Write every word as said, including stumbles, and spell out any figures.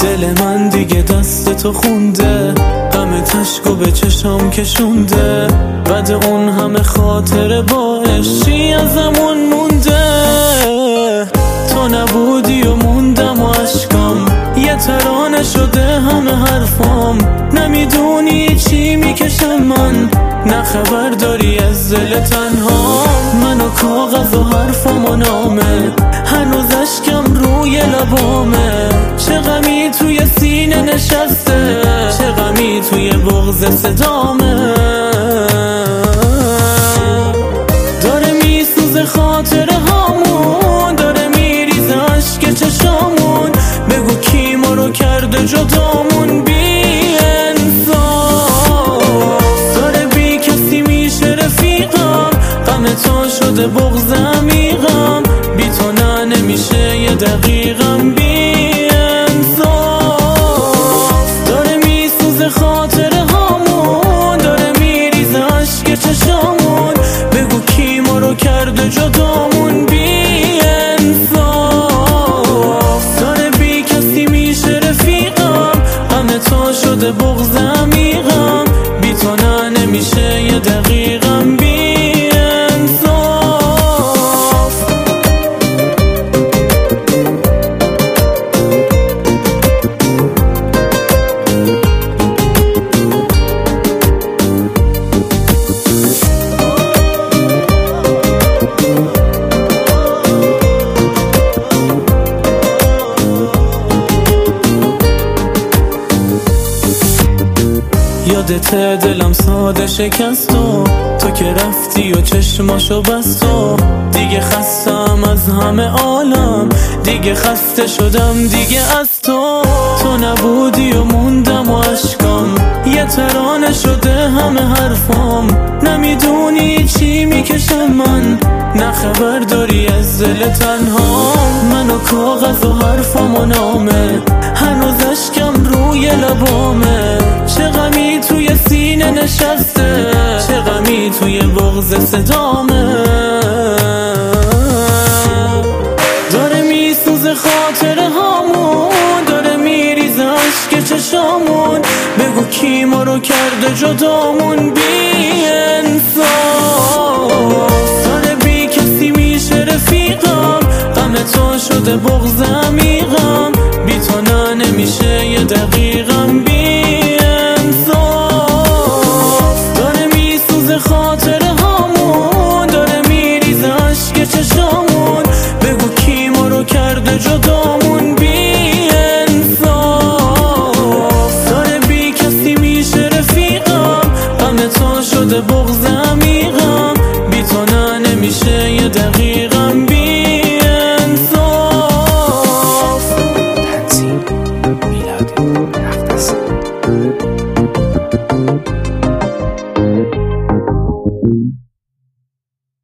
دل من دیگه دست تو خونده، غم تشکو به چشام کشونده، بعد اون همه خاطره با عشقی ازمون مونده. تو نبودی و موندم و عشقام یه ترانه شده همه حرفام. نمیدونی چی میکشم من، نه خبر داری از دل تنها. من و کاغذ و حرفام و نامه، هنوز اشکم روی لبامه. چه غمی توی سینه نشسته، چه غمی توی بغض صدامه. داره میسوزه خاطره هامون، داره میریزه عشق چشامون. بگو کی ما رو کرده جدامون بی انصاف. داره بی کسی میشه رفیقم، غم تو شده بغض عمیقم. بی تو نه نمیشه یه دقیقم بی انصاف. داره میسوزه خاطره هامون، داره میریزه عشق چشامون. بگو کی ما رو کرده جدامون بی انصاف. داره بی کسی میشه رفیقم، غم تو شده بغض عمیقم. بی تو نه نمیشه یه دقیقم بی یادت دلم ساده شکست و تو که رفتی و چشماشو بست و دیگه خستم از همه عالم، دیگه خسته شدم دیگه از تو. تو نبودی و موندم و عشقام یه ترانه شده همه حرفام. نمیدونی چی میکشم من، نه خبر داری از دل تنها. من و کاغذ و حرفام و نامه، هنوز اشکم روی لبامه. چه غمی توی سینه نشسته، چه غمی توی بغض صدامه. داره میسوزه خاطره هامون، داره میریزه عشق چشامون. بگو کی ما رو کرده جدامون بی انصاف. داره بی کسی میشه رفیقم، غم تو شده بغض عمیقم. بی تو نه نمیشه یه دقیقم بی انصاف. داره میسوزه خاطره هامون، داره میریزه عشق چشامون. بگو کی ما رو کرده جدامون بی انصاف. داره بی کسی میشه رفیقم، غم تو شده بغض